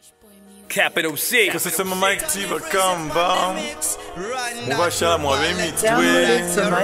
Capital C. Cause it's my mic tiva kamba. Mubashala mwabemitwe.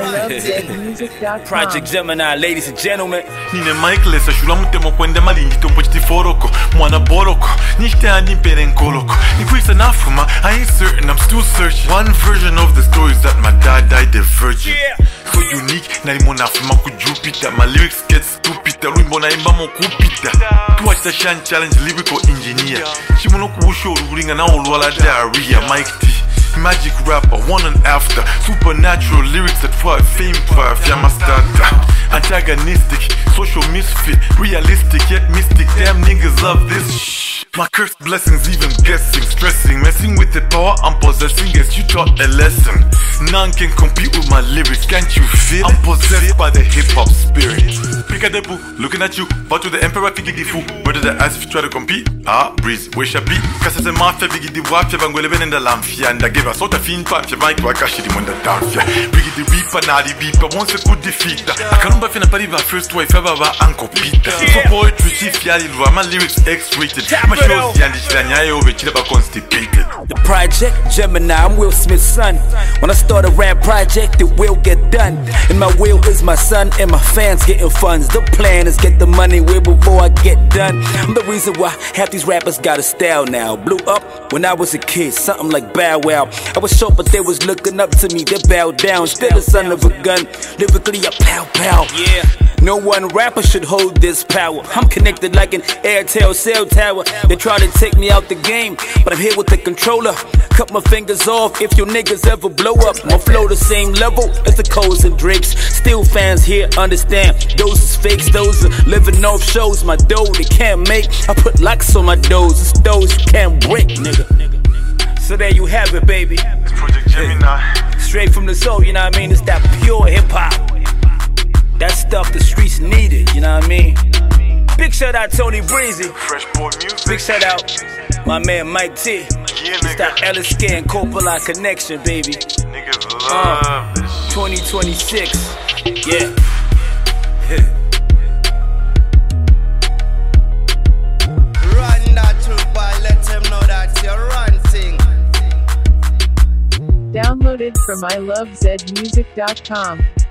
Project Gemini, ladies and gentlemen. Nine Michaelis ashula mutemo kwende malingi tombo chitiforoko. Mwana boroko. Nishte ani perenkoloko. Nikwisa nafuma. I ain't certain, I'm still searching. One version of the story is that my dad died a virgin. So unique, nalimona fuma ku Jupiter. My lyrics get stupid. Ruimbona imba mo kupita. To watch the Shan Challenge lyrical engineer. Shimono kuusho ururinga na ulwala diarrhea. Mike T. Magic rapper, one and after. Supernatural lyrics that fight fame for Fiamma starter. Antagonistic, social misfit. Realistic yet mystic. Damn niggas love this shh. My cursed blessings even guessing, stressing. Messing with the power I'm possessing. Guess you taught a lesson. None can compete with my lyrics, can't you feel it? I'm possessed by the hip-hop spirit. Pick a debut, looking at you. But to the emperor, figgy the fool. Whether the ass if you try to compete. Breeze, where shall be? Cause it's a mafia, biggie the wafia. Bangwele in the lamfia. And I give a sort of fin pump. Your mic, I cash it in the darfia. Biggie the reaper, now the beeper. Once a good defeat. I can't remember if I first wife ever Uncle Peter. So poetry, chief, yali, my lyrics X-rated. My shows, constipated. The Project Gemini, I'm Will Smith's son. When I start a rap project, it will get done. And my will is my son, and my fans getting funds. The plan is get the money way before I get done. I'm the reason why half these rappers got a style now. Blew up when I was a kid, something like Bow Wow. I was short, but they was looking up to me. They bowed down, still the son of a gun. Lyrically, a pow pow. Yeah. No one rapper should hold this power. I'm connected like an Airtel cell tower. They try to take me out the game, but I'm here with the controller. Cut my fingers off if your niggas ever blow up. My flow the same level as the Coles and Drakes. Still fans here understand. Those is fakes, those are living off shows. My dough they can't make. I put locks on my doors. It's those you can't break, nigga. So there you have it, baby. It's Project Gemini. Straight from the soul, you know what I mean? It's that pure hip-hop. That stuff the streets needed, you know what I mean? Big shout out Tony Breezy. Fresh boy music. Big shout out my man Mike T. Yeah, it's that Ellis Scan Coppola connection, baby. Niggas love this shit. 2026. Yeah. Run that too, boy. Let them know that you're ranting. Downloaded from ilovezmusic.com.